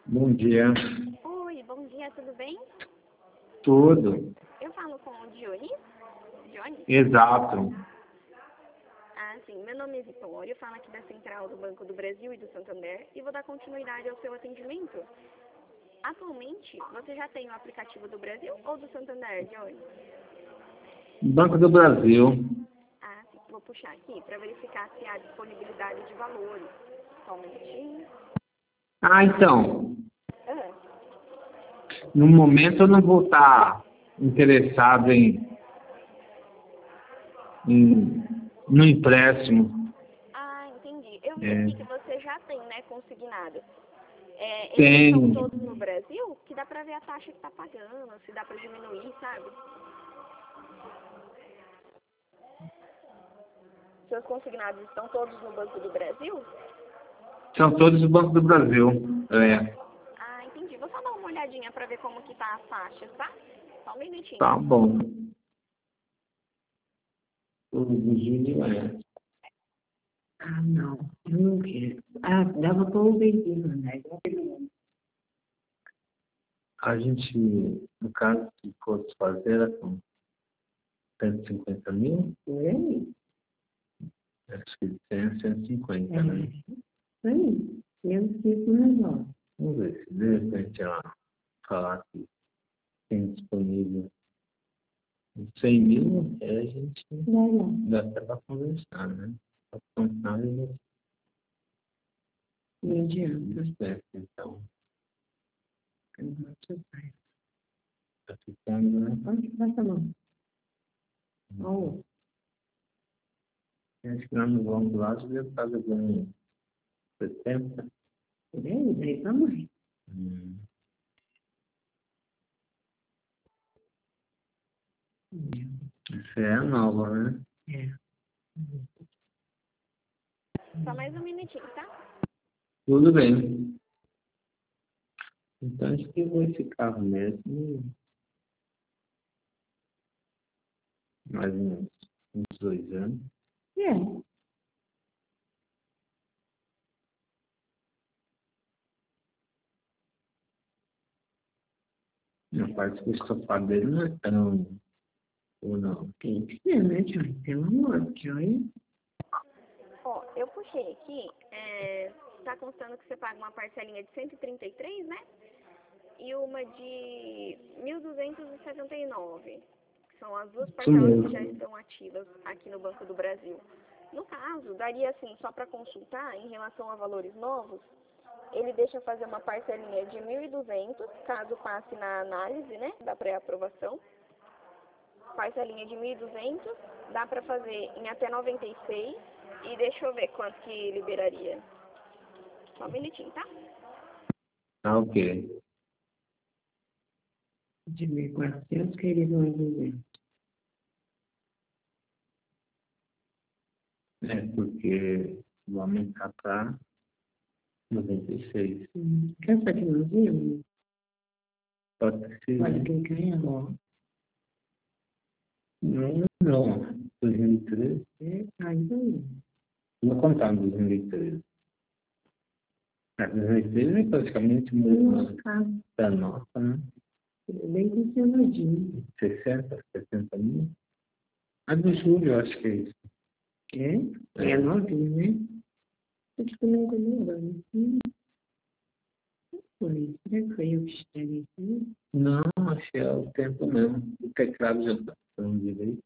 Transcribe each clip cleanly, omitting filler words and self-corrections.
Bom dia. Oi, bom dia, tudo bem? Tudo. Eu falo com o Dionis? Dionis? Exato. Ah, sim. Meu nome é Vitória, eu falo aqui da Central do Banco do Brasil e do Santander e vou dar continuidade ao seu atendimento. Atualmente, você já tem o aplicativo do Brasil ou do Santander, Dionis? Banco do Brasil. Ah, sim. Vou puxar aqui para verificar se há disponibilidade de valores. Só um minutinho. Então, Ah, no momento eu não vou estar interessado no empréstimo. entendi. Eu vi É, aqui que você já tem, né, consignado. Eles estão tenho. todos no Brasil, que dá pra ver a taxa que tá pagando, se dá pra diminuir, sabe? Seus consignados estão todos no Banco do Brasil? São todos do Banco do Brasil. É, Ah, entendi. Vou só dar uma olhadinha pra ver como que tá as taxas, tá? Só um minutinho. tá bom. O Virgínia é. Ah, não, eu não quero. Ah, dava para o veículo, né? A gente, no caso, se fosse fazer, era com 150 mil, Por aí. acho que tem 150, né? Por aí. Eu fico melhor. Vamos ver se de repente ela falar que tem disponível 100 mil, a gente Vai lá. dá até para conversar, né? Para contar e Não adianta. certo, então. Eu vou te dar. Tá ficando, né? Onde passa a mão? Oh, Acho que lá no longo prazo deve estar ganhando 70. por aí, daí pra mãe. Hum. Isso é a nova, né? É. Só mais um minutinho, tá? Tudo bem. Então acho que eu vou esse carro mesmo. Mais uns 2 anos. É. A parte do sofá dele não é tão. Ou não. Tem que ser, né, Joy? Pelo amor, Joy. Ó, eu puxei aqui, tá constando que você paga uma parcelinha de 133, né? E uma de 1.279. São as duas Isso parcelas que mesmo. já estão ativas aqui no Banco do Brasil. No caso, daria assim, só para consultar, em relação a valores novos, ele deixa fazer uma parcelinha de 1.200, caso passe na análise, né, da pré-aprovação. Parcelinha de 1.200, dá para fazer em até 96, e deixa eu ver quanto que liberaria. Só um minutinho, tá? Tá ok. De 1.400 que eles vão dizer. É porque vou aumentar para 96. Quer essa aqui no Brasil? Pode ser. Pode clicar em agora. Não, não. 2013. É, então. Vou contar em 2013. 2013 é praticamente Nossa, muito cara. da nossa, né? Bem funcionadinho. 60, 70 mil. A do Júlio, eu acho que é isso. É novinho, né? Eu tipo, não tô lembrando. Foi. Será que foi eu que estraguei isso? Não, acho que é o tempo mesmo. O teclado já está falando direito.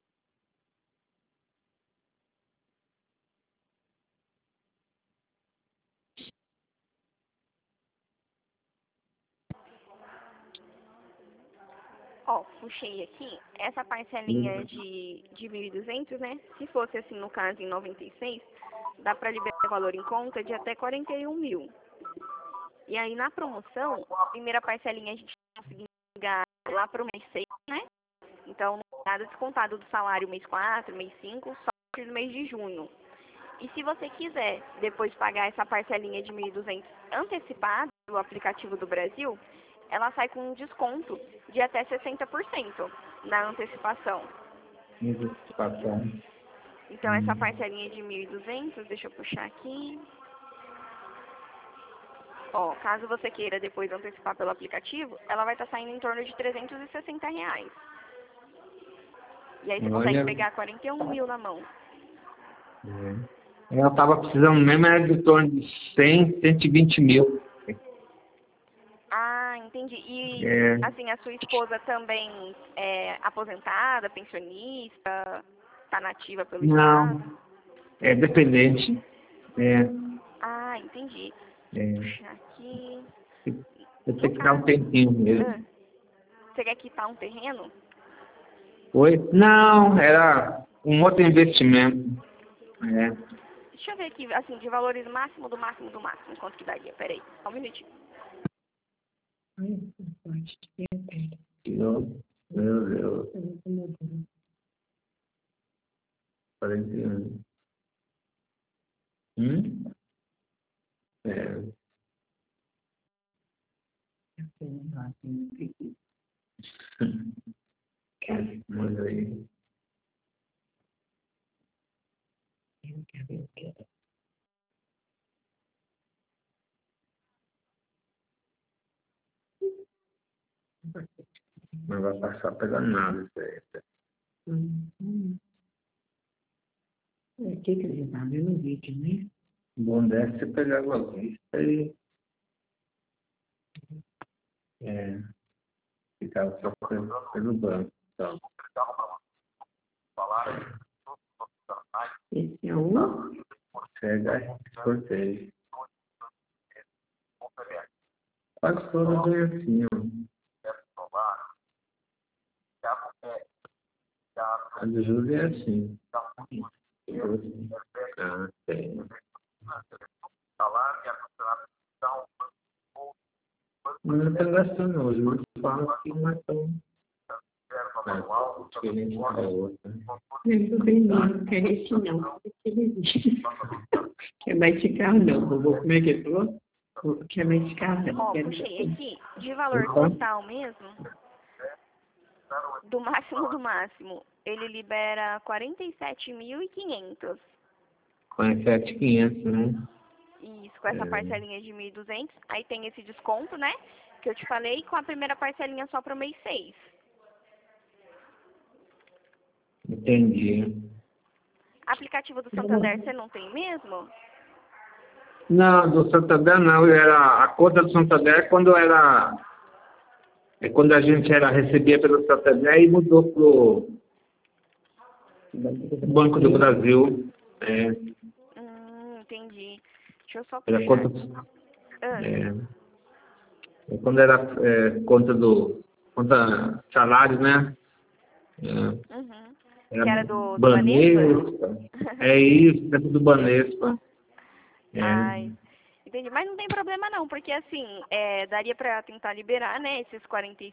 Ó, puxei aqui, essa parcelinha de 1.200, né? Se fosse assim, no caso, em 96, dá para liberar o valor em conta de até 41 mil. E aí, na promoção, a primeira parcelinha a gente conseguiu pegar lá para o mês 6, né? Então, nada descontado do salário mês 4, mês 5, só a partir do mês de junho. E se você quiser depois pagar essa parcelinha de 1.200 antecipada do aplicativo do Brasil, ela sai com um desconto de até 60% na antecipação. Antecipação. Então, essa parcelinha de 1.200, deixa eu puxar aqui. Ó, caso você queira depois antecipar pelo aplicativo, ela vai estar saindo em torno de R$ 360. E aí você consegue Olha, pegar 41 mil na mão. ela estava precisando mesmo, era de torno de 100, 120 mil. Ah, entendi. E, É, assim, a sua esposa também é aposentada, pensionista, tá nativa pelo estado? não, é dependente. É, Ah, entendi. Deixa eu é, puxar aqui. eu No tenho que dar um caso, tempinho mesmo. você quer quitar um terreno? Oi? Não, era um outro investimento. É, Deixa eu ver aqui, assim, de valores máximo do máximo do máximo, quanto que daria? Peraí, só um minutinho. Ai, pode ter. meu Deus, 41. É, mas aí, não vai passar pegando nada isso aí. O que ele está vendo no vídeo, né? Bom, deve você pegar logo isso aí. É, ficava trocando pelo banco. Então, Esse é um. pega sorteio. Quase todas vêm assim, ó. A de julho é assim. Ah, tem. Não está gastando não. Os juros falam que não é tão diferente da outra. Eu também não quero esse não. Ele diz. Quer mais de carro não, vovô. Como é que ele falou? Quer mais de carro não. Ó, Quero puxei aqui, de valor Opa, total mesmo, do máximo, ele libera 47.500. 47.500, né? Isso, com essa parcelinha de 1.200. Aí tem esse desconto, né? Que eu te falei, com a primeira parcelinha só pro mês 6. Entendi. Aplicativo do Santander você não tem mesmo? Não, do Santander não. Era a conta do Santander quando era. É quando a gente recebia pelo Santander e mudou pro Banco do Brasil. É, Entendi. Deixa eu só era puxar conta. aqui. Ah, Quando era conta salário, né? É, uhum. era Que era do Banespa? Banespa. É isso, tempo do Banespa. É, Ai, entendi. Mas não tem problema não, porque assim, daria pra tentar liberar, né, esses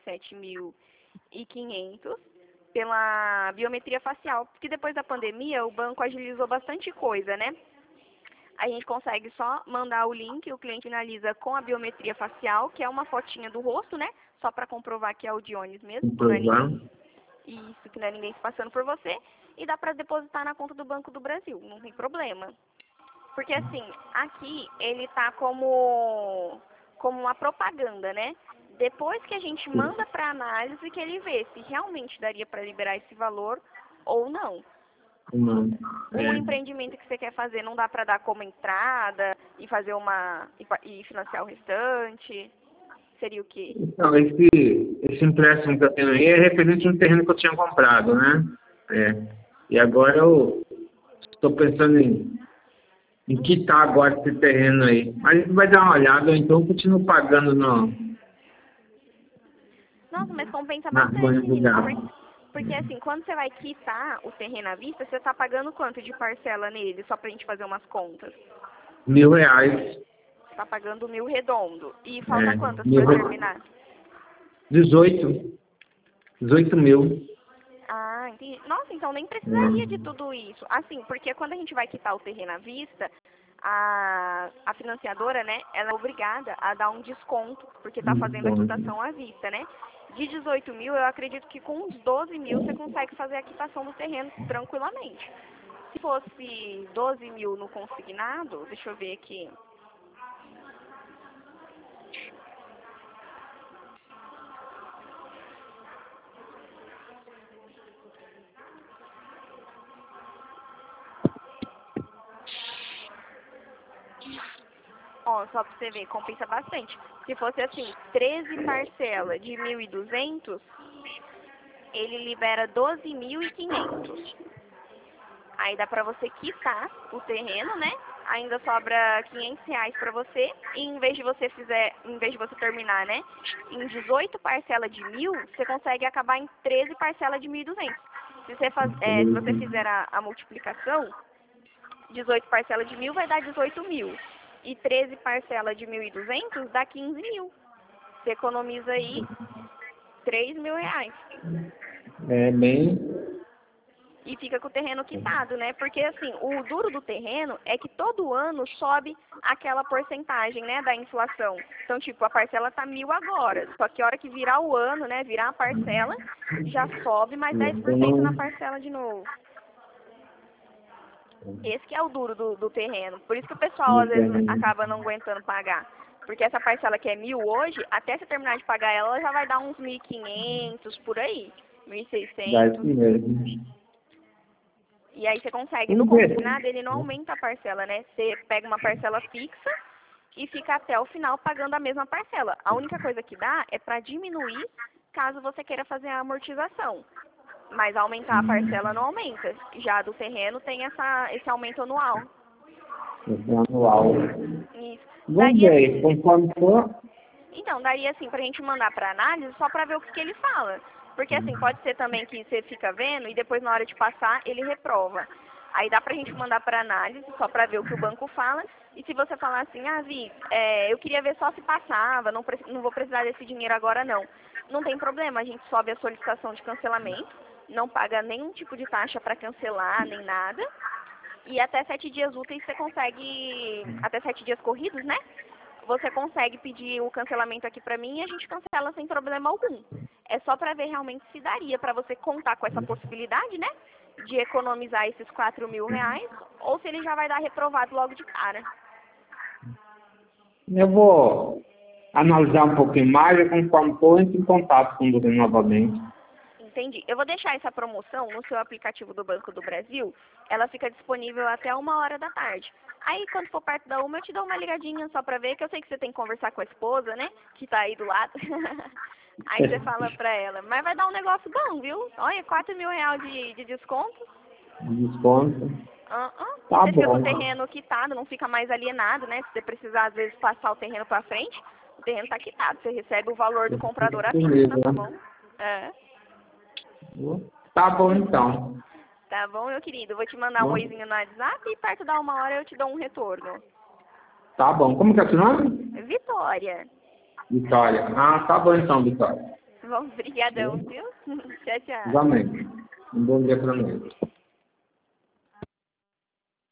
47.500 pela biometria facial, porque depois da pandemia o banco agilizou bastante coisa, né? A gente consegue só mandar o link, o cliente finaliza com a biometria facial, que é uma fotinha do rosto, né? Só para comprovar que é o Dionis mesmo, que não é comprovar. ninguém, isso, que não é ninguém se passando por você, e dá para depositar na conta do Banco do Brasil, não tem problema. Porque assim, aqui ele tá como uma propaganda, né? Depois que a gente manda para análise que ele vê se realmente daria para liberar esse valor ou não. Não. O empreendimento que você quer fazer não dá para dar como entrada e fazer e financiar o restante? Seria o quê? Então, esse empréstimo que eu tenho aí é referente a um terreno que eu tinha comprado, né? É. E agora eu estou pensando em quitar agora esse terreno aí. Mas a gente vai dar uma olhada, ou então eu continuo pagando Nossa, mas compensa nas manhãs bastante, do menino. gato. Porque assim, quando você vai quitar o terreno à vista, você tá pagando quanto de parcela nele? Só pra gente fazer umas contas. R$ 1.000. Tá pagando 1.000 redondo. E falta É, quantas mil, pra terminar? 18 mil. Ah, entendi. Nossa, então nem precisaria de É, tudo isso. Assim, porque quando a gente vai quitar o terreno à vista, a financiadora, né, ela é obrigada a dar um desconto, porque tá fazendo a quitação à vista, né? De 18 mil, eu acredito que com uns 12 mil você consegue fazer a quitação do terreno tranquilamente. Se fosse 12 mil no consignado, deixa eu ver aqui. Ó, só pra você ver, compensa bastante. Se fosse assim, 13 parcelas de 1.200, ele libera 12.500. Aí dá pra você quitar o terreno, né? Ainda sobra R$ 500 pra você. E em vez de você terminar, né? Em 18 parcelas de 1.000, você consegue acabar em 13 parcelas de 1.200. Se você fizer a multiplicação, 18 parcelas de 1.000 vai dar 18.000. E 13 parcelas de 1.200 dá 15.000. Você economiza aí R$ 3.000. É bem... E fica com o terreno quitado, né? Porque, assim, o duro do terreno é que todo ano sobe aquela porcentagem, né, da inflação. Então, tipo, a parcela tá 1.000 agora. Só que a hora que virar o ano, né, virar a parcela, já sobe mais 10% na parcela de novo. Esse que é o duro do terreno. Por isso que o pessoal, às vezes, acaba não aguentando pagar. Porque essa parcela que é 1.000 hoje, até você terminar de pagar ela, ela já vai dar uns 1.500 por aí. 1.600. E aí você consegue, no consignado ele não aumenta a parcela, né? Você pega uma parcela fixa e fica até o final pagando a mesma parcela. A única coisa que dá é para diminuir caso você queira fazer a amortização. Mas aumentar a parcela não aumenta. Já do terreno tem esse aumento anual. Anual. Isso. Vamos ver, conforme for. Então, daria assim pra gente mandar para análise só para ver o que ele fala. Porque assim, pode ser também que você fica vendo e depois na hora de passar ele reprova. Aí dá pra gente mandar para análise só para ver o que o banco fala. E se você falar assim, Vi, eu queria ver só se passava, não vou precisar desse dinheiro agora não. Não tem problema, a gente sobe a solicitação de cancelamento, não paga nenhum tipo de taxa para cancelar, nem nada. E até 7 dias úteis você consegue, até 7 dias corridos, né? Você consegue pedir o cancelamento aqui pra mim e a gente cancela sem problema algum. É só pra ver realmente se daria pra você contar com essa possibilidade, né? De economizar esses R$ 4.000, ou se ele já vai dar reprovado logo de cara. Eu vou analisar um pouquinho mais e conforme for, entro em contato com você novamente. Entendi. Eu vou deixar essa promoção no seu aplicativo do Banco do Brasil. Ela fica disponível até 1h da tarde. Aí, quando for perto da 1, eu te dou uma ligadinha só pra ver, que eu sei que você tem que conversar com a esposa, né? Que tá aí do lado. Aí você fala pra ela. Mas vai dar um negócio bom, viu? Olha, R$ 4.000 de desconto. Desconto. Tá Tá você fica com bom. o terreno quitado, não fica mais alienado, né? Se você precisar, às vezes, passar o terreno pra frente, o terreno tá quitado. Você recebe o valor do comprador à vista na sua mão. Tá bom, então. Tá bom, meu querido? Eu vou te mandar um oizinho no WhatsApp e perto da 1h eu te dou um retorno. Tá bom. Como que é o seu nome? Vitória. Vitória. Ah, tá bom então, Vitória. Bom, brigadão, viu? Tchau, tchau. Igualmente. Um bom dia pra nós.